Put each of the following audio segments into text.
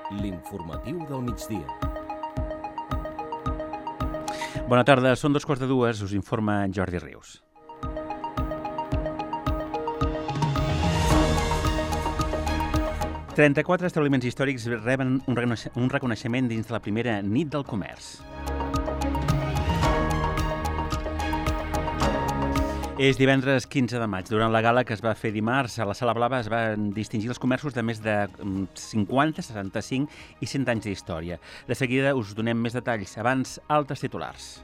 L'informatiu del migdia. Bona tarda, són 2:15, us informa Jordi Rius. «34 establiments històrics reben un reconeixement dins de la primera nit del comerç». És divendres 15 de maig. Durant la gala que es va fer dimarts a la Sala Blava es van distingir els comerços de més de 50, 65 i 100 anys d'història. De seguida us donem més detalls. Abans, altres titulars.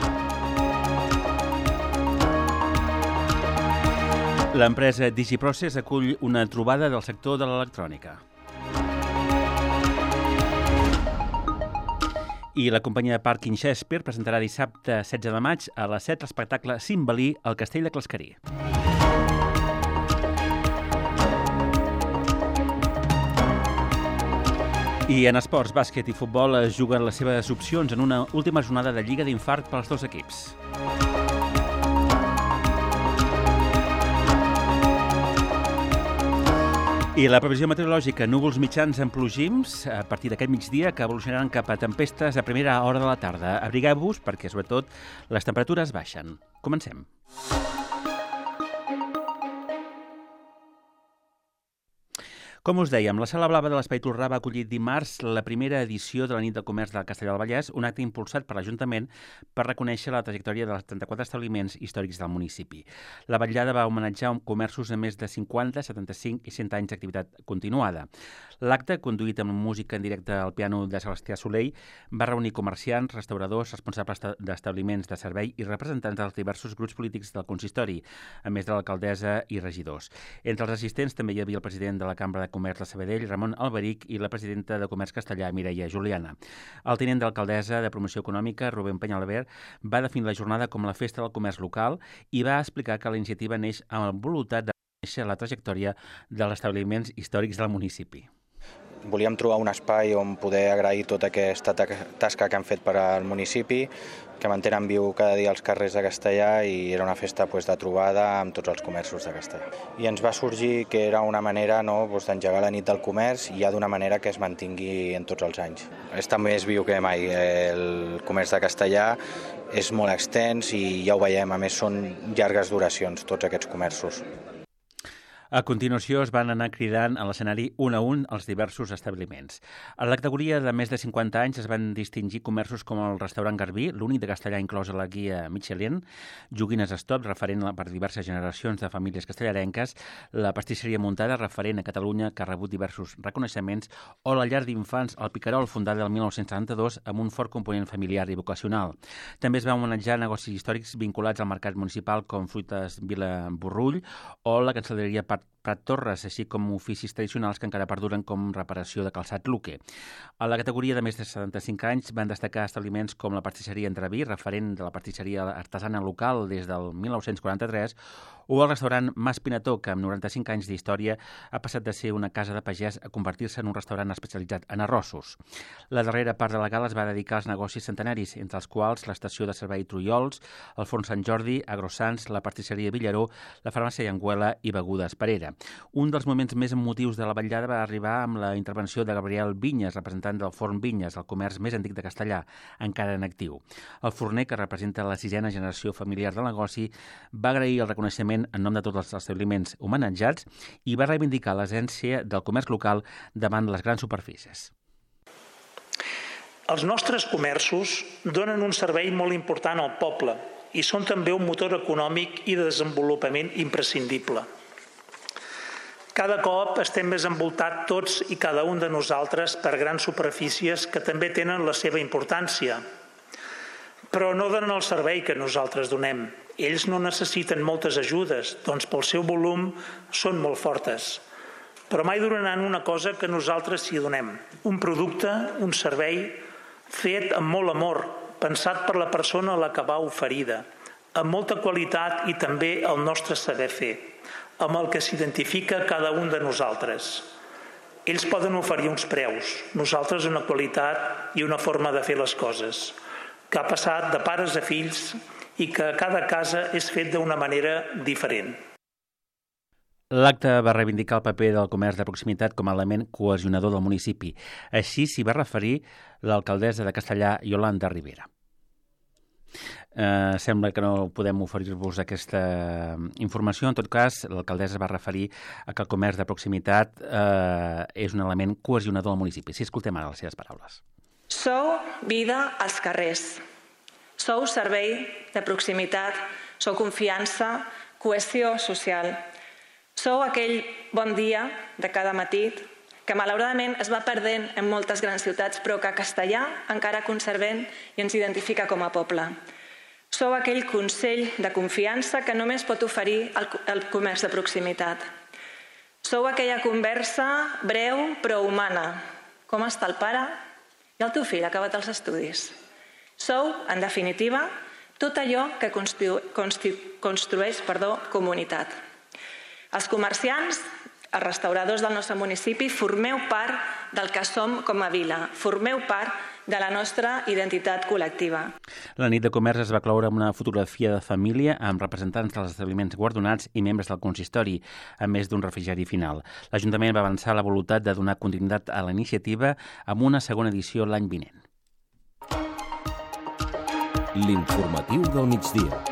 L'empresa DigiProcess acull una trobada del sector de l'electrònica. I la companyia de Parking Shakespeare presentarà dissabte 16 de maig a les 7 l'espectacle Cimbalí al Castell de Clasquerí. I en esports, bàsquet i futbol es juguen les seves opcions en una última jornada de Lliga d'Infart pels dos equips. I la previsió meteorològica, núvols mitjans amb plogims a partir d'aquest migdia que evolucionaran cap a tempestes a primera hora de la tarda. Abrigueu-vos perquè, sobretot, les temperatures baixen. Comencem. Com us dèiem, la Sala Blava de l'Espai Tordà va acollir dimarts la primera edició de la Nit del Comerç del Castellar del Vallès, un acte impulsat per l'Ajuntament per reconèixer la trajectòria dels 34 establiments històrics del municipi. La vetllada va homenatjar comerços de més de 50, 75 i 100 anys d'activitat continuada. L'acte, conduït amb música en directe al piano de Sebastià Soleil, va reunir comerciants, restauradors, responsables d'establiments de servei i representants dels diversos grups polítics del consistori, a més de l'alcaldessa i regidors. Entre els assistents també hi havia el president de la Cambra de Comerç de Sabadell, Ramon Alberic, i la presidenta de Comerç Castellà, Mireia Juliana. El tinent d'alcaldessa de Promoció Econòmica, Rubén Peñalver, va definir la jornada com la festa del comerç local i va explicar que la iniciativa neix amb la voluntat de conèixer la trajectòria dels establiments històrics del municipi. Volíem trobar un espai on poder agrair tota aquesta tasca que han fet per al municipi, que mantenen viu cada dia els carrers de Castellà, i era una festa de trobada amb tots els comerços de Castellà. I ens va sorgir que era una manera d'engegar la nit del comerç i ja d'una manera que es mantingui en tots els anys. Està més viu que mai. El comerç de Castellà és molt extens i ja ho veiem, a més són llargues duracions tots aquests comerços. A continuació es van anar cridant a l'escenari un a un els diversos establiments. A la categoria de més de 50 anys es van distingir comerços com el restaurant Garbí, l'únic de Castellà inclòs a la guia Michelin, Joguines Stop, referent per diverses generacions de famílies castellarenques, la pastisseria Muntada, referent a Catalunya, que ha rebut diversos reconeixements, o la llar d'infants El Picarol, fundada el 1972 amb un fort component familiar i vocacional. També es va homenatjar negocis històrics vinculats al mercat municipal com Fruites Vila Borrull o la Cancelleria Prat Torres, així com oficis tradicionals que encara perduren com reparació de calçat Luque. A la categoria de més de 75 anys van destacar establiments com la pastisseria Entreví, referent de la pastisseria artesana local des del 1943, o el restaurant Mas Pinató, que amb 95 anys d'història ha passat de ser una casa de pagès a convertir-se en un restaurant especialitzat en arrossos. La darrera part de la gala es va dedicar als negocis centenaris, entre els quals l'estació de servei Trullols, el Forn Sant Jordi, Agrosans, la pastisseria Villaró, la farmàcia Llenguela i Begudes Perera. Un dels moments més emotius de la vetllada va arribar amb la intervenció de Gabriel Vinyes, representant del Forn Vinyes, el comerç més antic de Castellà, encara en actiu. El forner, que representa la 6a generació familiar del negoci, va agrair el reconeixement en nom de tots els establiments homenatjats i va reivindicar l'essència del comerç local davant les grans superfícies. Els nostres comerços donen un servei molt important al poble i són també un motor econòmic i de desenvolupament imprescindible. Cada cop estem més envoltats tots i cada un de nosaltres per grans superfícies que també tenen la seva importància, però no donen el servei que nosaltres donem. Ells no necessiten moltes ajudes, doncs pel seu volum són molt fortes, però mai donaran una cosa que nosaltres sí donem, un producte, un servei fet amb molt amor, pensat per la persona a la que va oferida, amb molta qualitat i també el nostre saber fer, amb el que s'identifica cada un de nosaltres. Ells poden oferir uns preus, nosaltres una qualitat i una forma de fer les coses, que ha passat de pares a fills i que cada casa és fet d'una manera diferent. L'acte va reivindicar el paper del comerç de proximitat com a element cohesionador del municipi. Així s'hi va referir l'alcaldessa de Castellar, Yolanda Rivera. Sembla que no podem oferir-vos aquesta informació. En tot cas, l'alcaldessa va referir a que el comerç de proximitat és un element cohesionador del municipi. Si escoltem ara les seves paraules. Sou vida als carrers. Sou servei de proximitat, sou confiança, cohesió social. Sou aquell bon dia de cada matí que malauradament es va perdent en moltes grans ciutats, però que a Castellar encara conservem i ens identifica com a poble. Sou aquell consell de confiança que només pot oferir el comerç de proximitat. Sou aquella conversa breu però humana. Com està el pare? I el teu fill ha acabat els estudis. Sou, en definitiva, tot allò que construeix comunitat. Els comerciants, els restauradors del nostre municipi, formeu part del que som com a vila, formeu part de la nostra identitat col·lectiva. La nit de comerç es va cloure amb una fotografia de família amb representants dels establiments guardonats i membres del consistori, a més d'un refrigeri final. L'Ajuntament va avançar la voluntat de donar continuïtat a la iniciativa amb una segona edició l'any vinent. L'informatiu del migdia.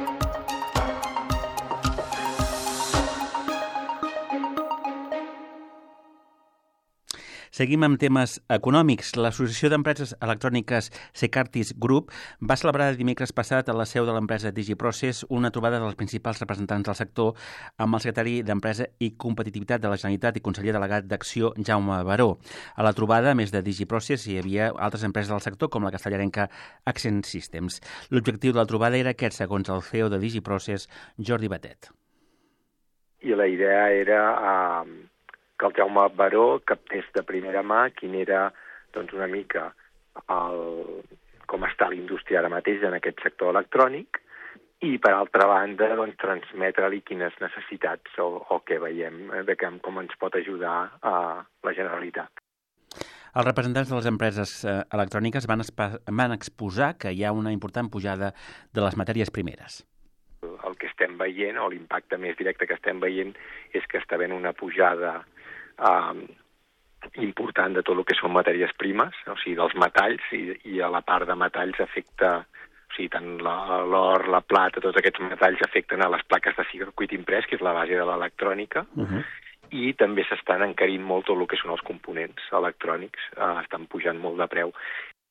Seguim amb temes econòmics. L'Associació d'Empreses Electròniques Secartis Group va celebrar dimecres passat a la seu de l'empresa DigiProcess una trobada dels principals representants del sector amb el secretari d'Empresa i Competitivitat de la Generalitat i conseller delegat d'Acció, Jaume Baró. A la trobada, a més de DigiProcess, hi havia altres empreses del sector com la castellarenca Accent Systems. L'objectiu de la trobada era aquest, segons el CEO de DigiProcess, Jordi Batet. I la idea era que el Jaume Baró captés de primera mà quin era una mica com està la indústria ara mateix en aquest sector electrònic i, per altra banda, transmetre-li quines necessitats o què veiem, com ens pot ajudar a la Generalitat. Els representants de les empreses electròniques van exposar que hi ha una important pujada de les matèries primeres. El que estem veient, o l'impacte més directe que estem veient, és que està havent una pujada important de tot el que són matèries primes, o sigui, dels metalls, i a la part de metalls afecta, o sigui, tant l'or, la plata, tots aquests metalls afecten a les plaques de circuit imprès, que és la base de l'electrònica, i també s'estan encarint molt tot el que són els components electrònics, estan pujant molt de preu.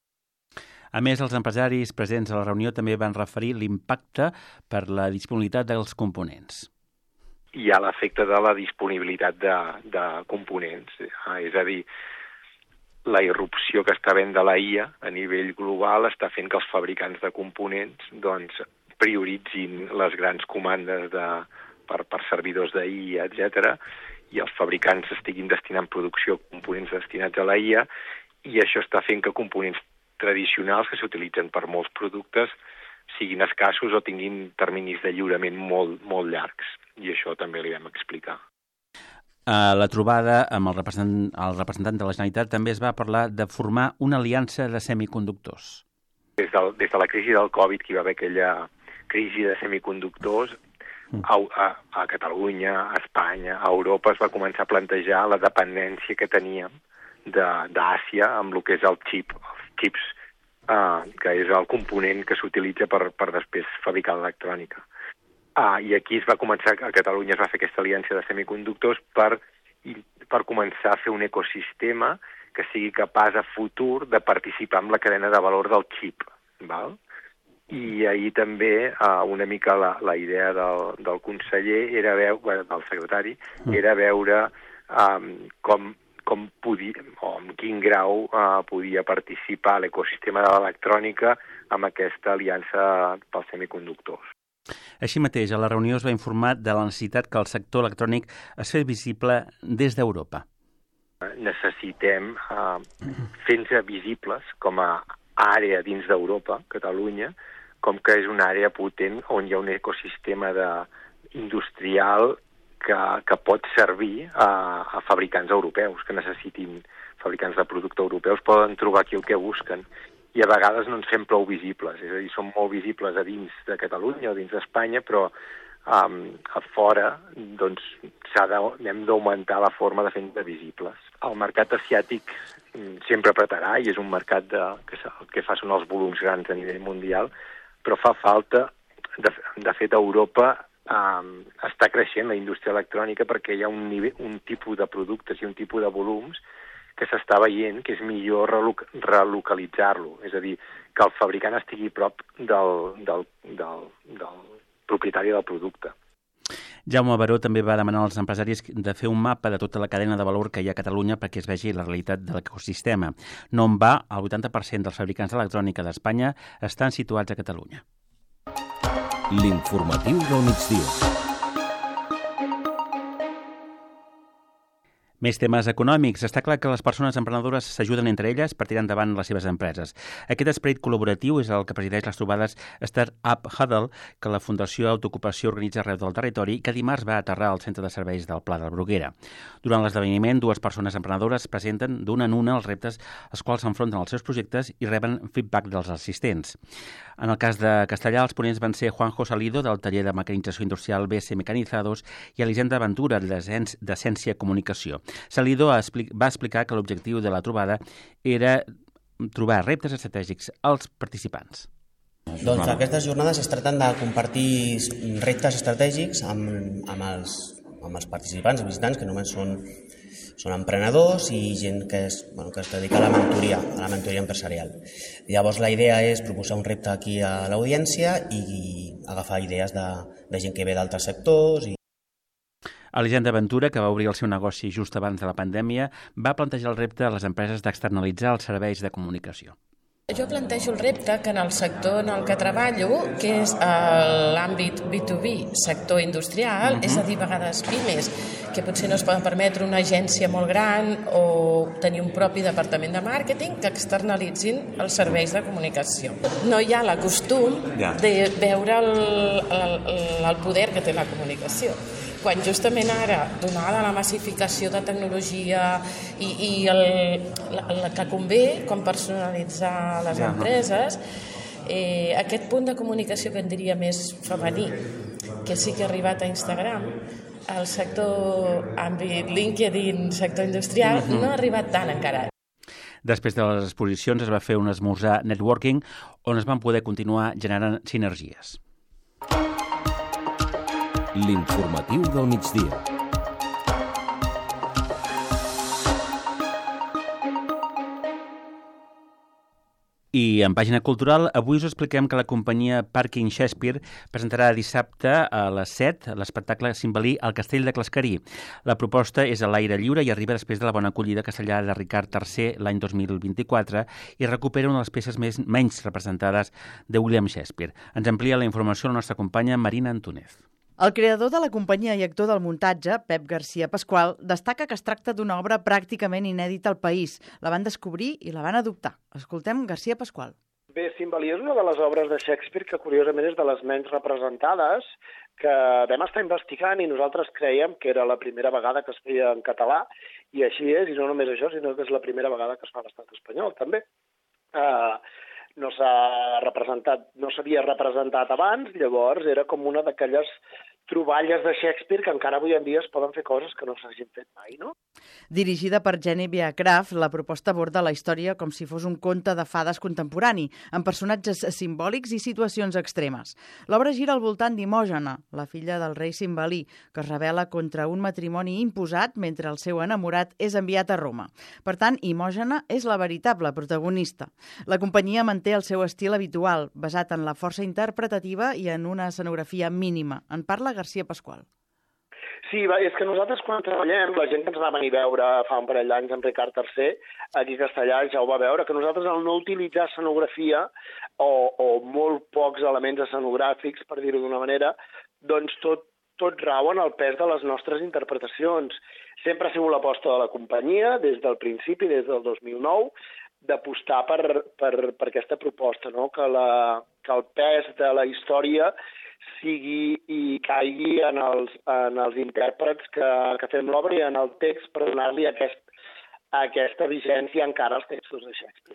A més, els empresaris presents a la reunió també van referir l'impacte per la disponibilitat dels components. Hi ha l'efecte de la disponibilitat de components, és a dir, la irrupció que està havent de la IA a nivell global està fent que els fabricants de components prioritzin les grans comandes per servidors d'IA, etc., i els fabricants estiguin destinant producció a components destinats a la IA, i això està fent que components tradicionals que s'utilitzen per molts productes siguin escassos o tinguin terminis de lliurament molt, molt llargs. I això també li vam explicar. A la trobada amb el representant de la Generalitat també es va parlar de formar una aliança de semiconductors. Des de la crisi del Covid, que hi va haver aquella crisi de semiconductors, a Catalunya, a Espanya, a Europa es va començar a plantejar la dependència que teníem d'Àsia amb el que és els xips, que és el component que s'utilitza per després fabricar l'electrònica. I aquí a Catalunya es va fer aquesta aliança de semiconductors per començar a fer un ecosistema que sigui capaç a futur de participar en la cadena de valor del xip. Val? I ahir també una mica la idea del conseller, del secretari, era veure com podia, o en quin grau podia participar l'ecosistema de l'electrònica amb aquesta aliança pels semiconductors. Així mateix, a la reunió es va informar de la necessitat que el sector electrònic es fes visible des d'Europa. Necessitem fer-nos visibles com a àrea dins d'Europa, Catalunya, com que és una àrea potent on hi ha un ecosistema industrial que pot servir a fabricants europeus, que necessitin fabricants de producte europeus, poden trobar aquí el que busquen. I a vegades no ens fem prou visibles, és a dir, som molt visibles a dins de Catalunya o dins d'Espanya, però a fora, doncs hem d'augmentar la forma de fer-nos visibles. El mercat asiàtic sempre apretarà i és un mercat que el que fa són els volums grans a nivell mundial, però fa falta, de fet, a Europa està creixent la indústria electrònica perquè hi ha un tipus de productes i un tipus de volums que s'està veient que és millor relocalitzar-lo, és a dir, que el fabricant estigui prop del propietari del producte. Jaume Baró també va demanar als empresaris de fer un mapa de tota la cadena de valor que hi ha a Catalunya perquè es vegi la realitat de l'ecosistema. No en va, el 80% dels fabricants d'electrònica d'Espanya estan situats a Catalunya. L'informatiu del migdia. Més temes econòmics. Està clar que les persones emprenedores s'ajuden entre elles per tirar endavant les seves empreses. Aquest esperit col·laboratiu és el que presideix les trobades Startup Huddle, que la Fundació Autoocupació organitza arreu del territori i que dimarts va aterrar al centre de serveis del Pla de Bruguera. Durant l'esdeveniment, 2 persones emprenedores presenten d'una en una els reptes als quals s'enfronten els seus projectes i reben feedback dels assistents. En el cas de Castellà, els ponents van ser Juanjo Salido, del taller de mecanització industrial BS Mecanizados, i Elisenda Ventura, d'Essència Comunicació. Salido va explicar que l'objectiu de la trobada era trobar reptes estratègics als participants. Doncs aquestes jornades es tracten de compartir reptes estratègics amb els participants, els visitants, que només són emprenedors i gent que es dedica a la mentoria empresarial. Llavors la idea és proposar un repte aquí a l'audiència i agafar idees de gent que ve d'altres sectors. Elisenda Ventura, que va obrir el seu negoci just abans de la pandèmia, va plantejar el repte a les empreses d'externalitzar els serveis de comunicació. Jo plantejo el repte que en el sector en el que treballo, que és l'àmbit B2B, sector industrial, és a dir, a vegades pimes, que potser no es poden permetre una agència molt gran o tenir un propi departament de màrqueting, que externalitzin els serveis de comunicació. No hi ha la costum de veure el poder que té la comunicació. Quan justament ara, donada la massificació de tecnologia i el que convé com personalitzar les empreses, aquest punt de comunicació que en diria més femení, que sí que ha arribat a Instagram, el sector àmbit LinkedIn, sector industrial, no ha arribat tant encara. Després de les exposicions es va fer un esmorzar networking on es van poder continuar generant sinergies. L'informatiu del migdia. I en pàgina cultural, avui us expliquem que la companyia Parking Shakespeare presentarà dissabte a les 7 l'espectacle Cimbalí al Castell de Clascarí. La proposta és a l'aire lliure i arriba després de la bona acollida castellà de Ricard III l'any 2024 i recupera una de les peces menys representades de William Shakespeare. Ens amplia la informació la nostra companya Marina Antúnez. El creador de la companyia i actor del muntatge, Pep García Pasqual, destaca que es tracta d'una obra pràcticament inèdita al país. La van descobrir i la van adoptar. Escoltem García Pasqual. Bé, Cimbalí és una de les obres de Shakespeare que curiosament és de les menys representades, que vam estar investigant i nosaltres creiem que era la primera vegada que es feia en català, i així és, i no només això, sinó que és la primera vegada que es fa a l'estat espanyol, també. No s'havia representat abans, llavors era com una d'aquelles troballes de Shakespeare que encara avui en dia es poden fer coses que no s'hagin fet mai, no? Dirigida per Genevieve Craft, la proposta aborda la història com si fos un conte de fades contemporani, amb personatges simbòlics i situacions extremes. L'obra gira al voltant d'Imògena, la filla del rei Cimbalí, que es rebel·la contra un matrimoni imposat mentre el seu enamorat és enviat a Roma. Per tant, Imògena és la veritable protagonista. La companyia manté el seu estil habitual, basat en la força interpretativa i en una escenografia mínima. En parla García Pasqual. Sí, és que nosaltres quan treballem, la gent que ens va venir a veure fa un parell d'anys amb Ricard III, aquí a Castellà ja ho va veure, que nosaltres al no utilitzar escenografia o molt pocs elements escenogràfics, per dir-ho d'una manera, doncs tot rau en el pes de les nostres interpretacions. Sempre ha sigut l'aposta de la companyia, des del principi, des del 2009, d'apostar per aquesta proposta, no? Que el pes de la història sigui i caigui en els intèrprets que fem l'obra i en el text per donar-li aquesta vigència encara als textos de Shakespeare.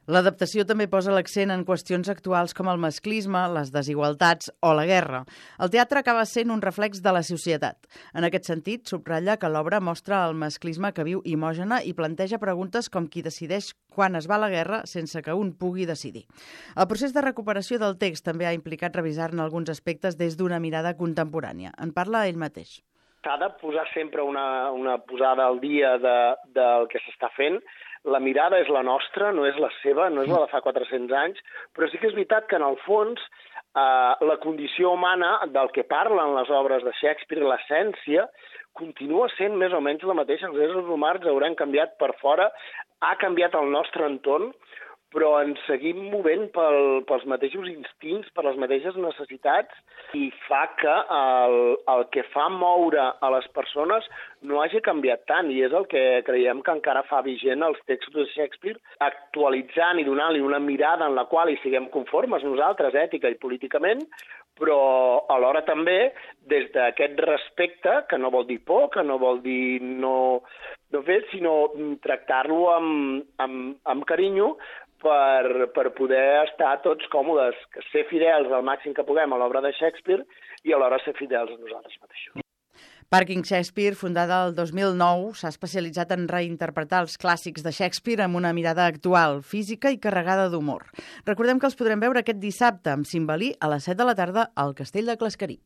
L'adaptació també posa l'accent en qüestions actuals com el masclisme, les desigualtats o la guerra. El teatre acaba sent un reflex de la societat. En aquest sentit, subratlla que l'obra mostra el masclisme que viu Imògena i planteja preguntes com qui decideix quan es va a la guerra sense que un pugui decidir. El procés de recuperació del text també ha implicat revisar-ne alguns aspectes des d'una mirada contemporània. En parla ell mateix. S'ha de posar sempre una posada al dia del que s'està fent. La mirada és la nostra, no és la seva, no és la de fa 400 anys, però sí que és veritat que en el fons la condició humana del que parlen les obres de Shakespeare, l'essència, continua sent més o menys la mateixa. Els éssers humans haurem canviat per fora, ha canviat el nostre entorn, però ens seguim movent pels mateixos instints, per les mateixes necessitats, i fa que el que fa moure a les persones no hagi canviat tant, i és el que creiem que encara fa vigent els textos de Shakespeare, actualitzant i donant-li una mirada en la qual hi siguem conformes nosaltres, ètica i políticament, però alhora també des d'aquest respecte, que no vol dir por, que no vol dir no fer, sinó tractar-lo amb carinyo, per poder estar tots còmodes, ser fidels al màxim que puguem a l'obra de Shakespeare i alhora ser fidels a nosaltres mateixos. Parking Shakespeare, fundada el 2009, s'ha especialitzat en reinterpretar els clàssics de Shakespeare amb una mirada actual, física i carregada d'humor. Recordem que els podrem veure aquest dissabte amb Cimbalí a les 7 de la tarda al Castell de Clasquerí.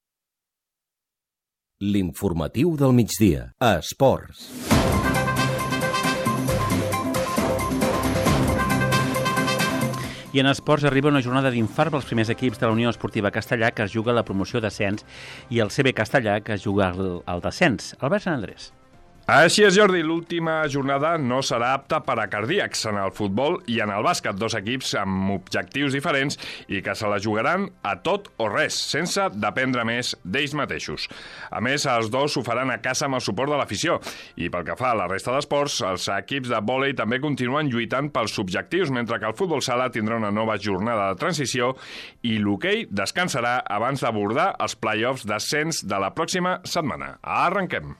L'informatiu del migdia, a Esports. I en esports arriba una jornada d'infart pels primers equips de la Unió Esportiva Castellà, que es juga la promoció d'ascens, i el CB Castellà, que es juga al descens. Albert Sant Andrés. Així és, Jordi, l'última jornada no serà apta per a cardíacs en el futbol i en el bàsquet, dos equips amb objectius diferents i que se la jugaran a tot o res, sense dependre més d'ells mateixos. A més, els dos ho faran a casa amb el suport de l'afició. I pel que fa a la resta d'esports, els equips de vòlei també continuen lluitant pels objectius, mentre que el futbol sala tindrà una nova jornada de transició i l'hoquei descansarà abans d'abordar els play-offs d'ascens de la pròxima setmana. Arrenquem!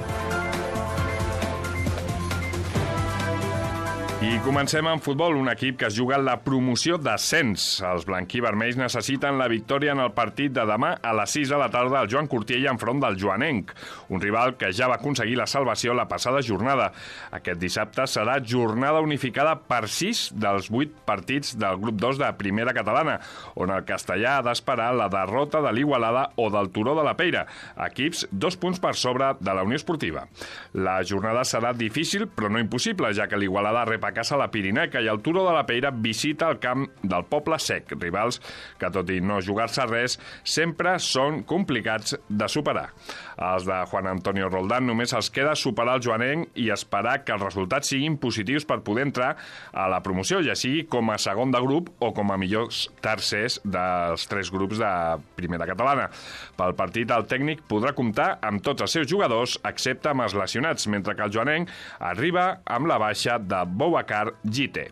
I comencem amb futbol, un equip que es juga la promoció d'ascens. Els blanquí-vermells necessiten la victòria en el partit de demà a les 6 de la tarda al Joan Cortiella enfront del Joanenc, un rival que ja va aconseguir la salvació la passada jornada. Aquest dissabte serà jornada unificada per 6 dels 8 partits del grup 2 de Primera Catalana, on el Castellà ha d'esperar la derrota de l'Igualada o del Turó de la Peira, equips 2 punts per sobre de la Unió Esportiva. La jornada serà difícil, però no impossible, ja que l'Igualada rep a casa la Pirinenca i el Turó de la Peira visita el camp del Poble Sec, rivals que, tot i no jugar-se res, sempre són complicats de superar. Els de Juan Antonio Roldán només els queda superar el Joanenc i esperar que els resultats siguin positius per poder entrar a la promoció, ja sigui com a segon de grup o com a millors tercers dels 3 grups de Primera Catalana. Pel partit, el tècnic podrà comptar amb tots els seus jugadors, excepte amb els lesionats, mentre que el Joanenc arriba amb la baixa de Boubacar Gite.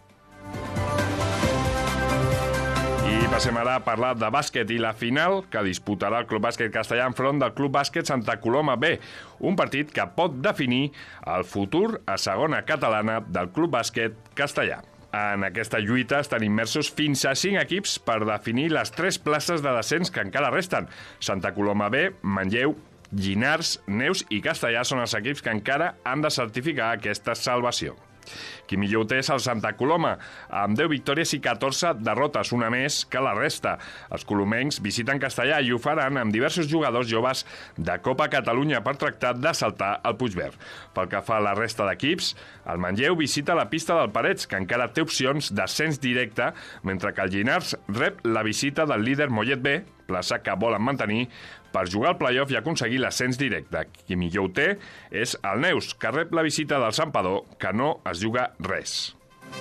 I passem ara a parlar de bàsquet i la final que disputarà el Club Bàsquet Castellà enfront del Club Bàsquet Santa Coloma B, un partit que pot definir el futur a segona catalana del Club Bàsquet Castellà. En aquesta lluita estan immersos fins a 5 equips per definir les 3 places de descens que encara resten. Santa Coloma B, Manlleu, Llinars, Neus i Castellà són els equips que encara han de certificar aquesta salvació. Qui millor ho té és el Santa Coloma, amb 10 victòries i 14 derrotes, una més que la resta. Els colomencs visiten Castellà i ho faran amb diversos jugadors joves de Copa Catalunya per tractar de saltar el Puigverd. Pel que fa a la resta d'equips, el Manlleu visita la pista del Parets, que encara té opcions d'ascens directe, mentre que el Llinars rep la visita del líder Mollet B, plaça que volen mantenir per jugar al play-off i aconseguir l'ascens directe. Qui millor ho té és el Neus, que rep la visita del Santpedor, que no es juga res.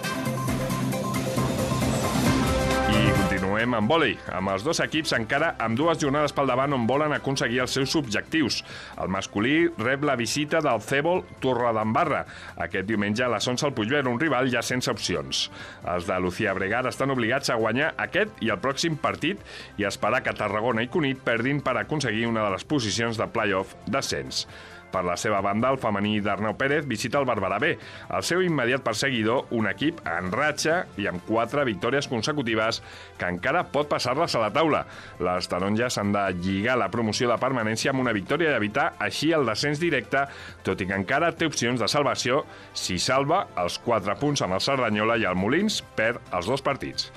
I continuem amb vòlei, amb els dos equips encara amb 2 jornades pel davant on volen aconseguir els seus objectius. El masculí rep la visita del Cèbol Torredembarra, aquest diumenge a les 11 al Puigverd, un rival ja sense opcions. Els de Lucía Bregar estan obligats a guanyar aquest i el pròxim partit i esperar que Tarragona i Cunit perdin per aconseguir una de les posicions de play-off d'ascens. Per la seva banda, el femení d'Arnau Pérez visita el Barberà B, el seu immediat perseguidor, un equip en ratxa i amb 4 victòries consecutives que encara pot passar-les a la taula. Les taronges han de lligar la promoció de permanència amb una victòria i evitar així el descens directe, tot i que encara té opcions de salvació si salva els 4 punts amb el Cerdanyola i el Molins perd els 2 partits.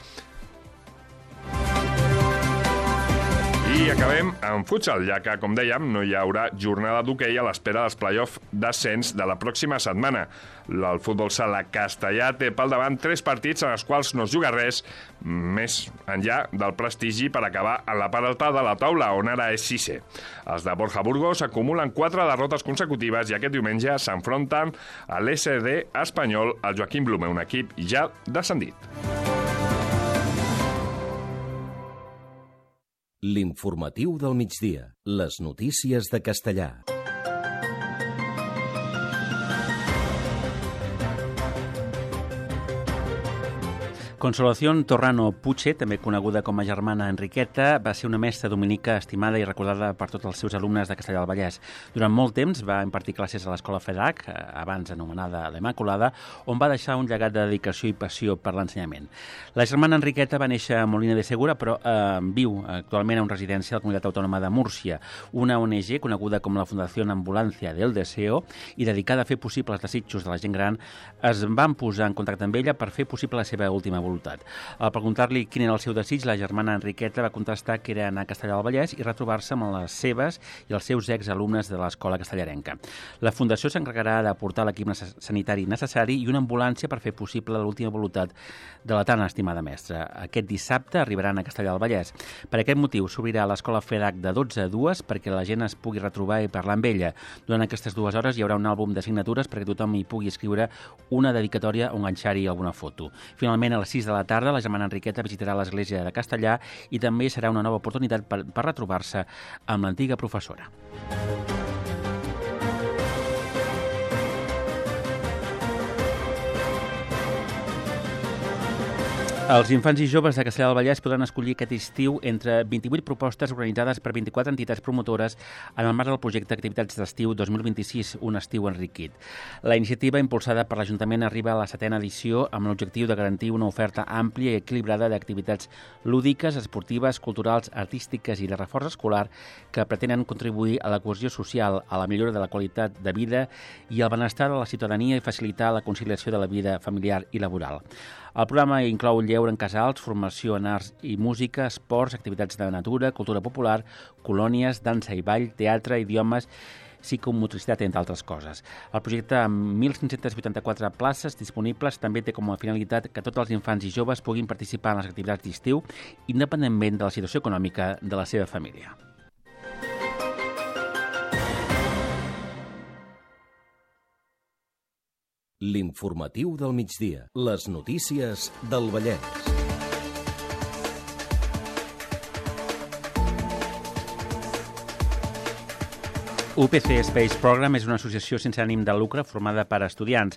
I acabem amb futsal, ja que, com dèiem, no hi haurà jornada d'hoquei a l'espera dels play-off d'ascens de la pròxima setmana. El futbol sala castellà té pel davant 3 partits en els quals no es juga res, més enllà del prestigi per acabar en la part alta de la taula, on ara és 6è. Els de Borja Burgos acumulen 4 derrotes consecutives i aquest diumenge s'enfronten a l'SD espanyol, el Joaquim Blume, un equip ja descendit. L'informatiu del migdia. Les notícies de Castellà. Consolación Torrano Puche, també coneguda com a germana Enriqueta, va ser una mestra dominica estimada i recordada per tots els seus alumnes de Castellà del Vallès. Durant molt temps va impartir classes a l'escola FEDAC, abans anomenada l'Immaculada, on va deixar un llegat de dedicació i passió per l'ensenyament. La germana Enriqueta va néixer a Molina de Segura, però viu actualment a una residència de la Comunitat Autònoma de Múrcia, una ONG coneguda com la Fundació Ambulancia del Deseo i dedicada a fer possible els desitjos de la gent gran, es van posar en contacte amb ella per fer possible la seva última voluntat. Al preguntar-li quin era el seu desig, la germana Enriqueta va contestar que era anar a Castellà del Vallès i retrobar-se amb les seves i els seus exalumnes de l'escola castellarenca. La Fundació s'encarregarà d'aportar l'equip sanitari necessari i una ambulància per fer possible l'última voluntat de la tan estimada mestra. Aquest dissabte arribaran a Castellà del Vallès. Per aquest motiu s'obrirà l'escola FEDAC de 12 a 2 perquè la gent es pugui retrobar i parlar amb ella. Durant aquestes 2 hores hi haurà un àlbum de signatures perquè tothom hi pugui escriure una dedicatòria o enganxar-hi alguna foto. Finalment, a les 6 de la tarda, la germana Enriqueta visitarà l'església de Castellà i també serà una nova oportunitat per retrobar-se amb l'antiga professora. Els infants i joves de Castellà del Vallès podran escollir aquest estiu entre 28 propostes organitzades per 24 entitats promotores en el marc del projecte Activitats d'Estiu 2026, un estiu enriquit. La iniciativa, impulsada per l'Ajuntament, arriba a la 7ª edició amb l'objectiu de garantir una oferta àmplia i equilibrada d'activitats lúdiques, esportives, culturals, artístiques i de reforç escolar que pretenen contribuir a la cohesió social, a la millora de la qualitat de vida i al benestar de la ciutadania i facilitar la conciliació de la vida familiar i laboral. El programa inclou lleure en casals, formació en arts i música, esports, activitats de natura, cultura popular, colònies, dansa i ball, teatre, idiomes, psicomotricitat, entre altres coses. El projecte, amb 1.584 places disponibles, també té com a finalitat que tots els infants i joves puguin participar en les activitats d'estiu, independentment de la situació econòmica de la seva família. L'informatiu del migdia. Les notícies del Vallès. UPC Space Program és una associació sense ànim de lucre formada per estudiants.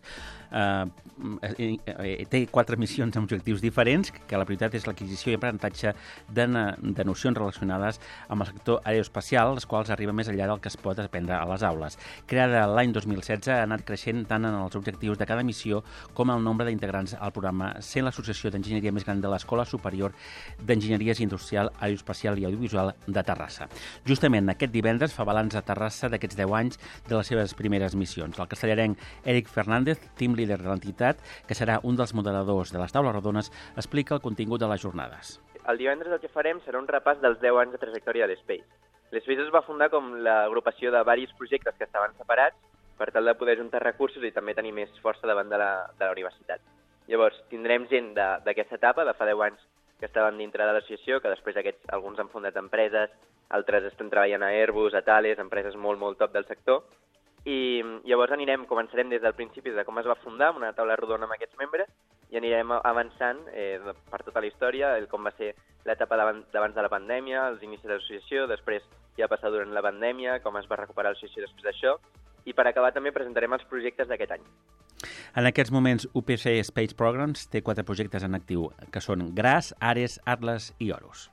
Té 4 missions amb objectius diferents, que la prioritat és l'adquisició i aprenentatge de nocions relacionades amb el sector aeroespacial, les quals arriben més enllà del que es pot aprendre a les aules. Creada l'any 2016, ha anat creixent tant en els objectius de cada missió com el nombre d'integrants al programa, sent l'associació d'enginyeria més gran de l'Escola Superior d'Enginyeria Industrial, Aeroespacial i Audiovisual de Terrassa. Justament aquest divendres fa balanç a Terrassa d'aquests 10 anys de les seves primeres missions. El castellarenc Eric Fernández, team leader de l'entitat, que serà un dels moderadors de les taules rodones, explica el contingut de les jornades. El divendres el que farem serà un repàs dels 10 anys de trajectòria de l'Space. L'Space es va fundar com l'agrupació de diversos projectes que estaven separats per tal de poder juntar recursos i també tenir més força davant de la universitat. Llavors, tindrem gent d'aquesta etapa, de fa 10 anys que estaven dintre de l'associació, que després alguns han fundat empreses, altres estan treballant a Airbus, a Thales, empreses molt, molt top del sector. I llavors començarem des del principi de com es va fundar, amb una taula rodona amb aquests membres, i anirem avançant per tota la història, com va ser l'etapa d'abans de la pandèmia, els inicis de l'associació, després ja passar durant la pandèmia, com es va recuperar l'associació després d'això, i per acabar també presentarem els projectes d'aquest any. En aquests moments, UPC Space Programs té 4 projectes en actiu, que són GRAS, Ares, Atlas i Horus.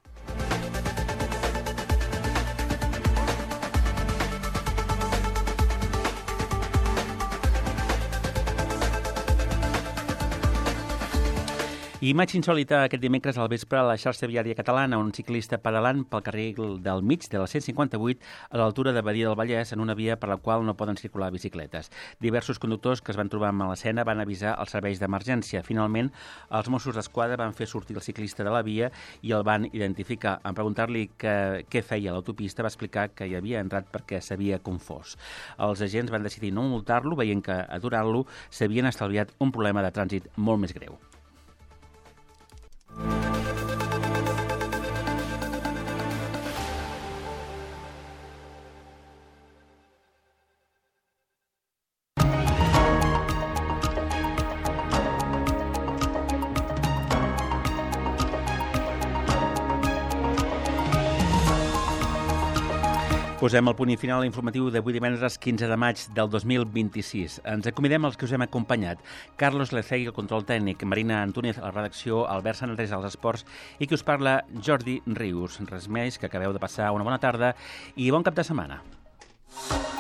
I imatge insòlita aquest dimecres al vespre a la xarxa viària catalana, un ciclista pedalant pel carril del mig de la 158 a l'altura de Badia del Vallès en una via per la qual no poden circular bicicletes. Diversos conductors que es van trobar amb l'escena van avisar els serveis d'emergència. Finalment, els Mossos d'Esquadra van fer sortir el ciclista de la via i el van identificar. En preguntar-li què feia a l'autopista, va explicar que hi havia entrat perquè s'havia confós. Els agents van decidir no multar-lo, veient que, aturant-lo, s'havien estalviat un problema de trànsit molt més greu. Posem el punt i final informatiu d'avui divendres 15 de maig del 2026. Ens acomidem els que us hem acompanyat. Carlos Lecegui, el control tècnic, Marina Antúnez, a la redacció, Albert Sanandrés, als esports, i qui us parla, Jordi Rius. Res més, que acabeu de passar una bona tarda i bon cap de setmana.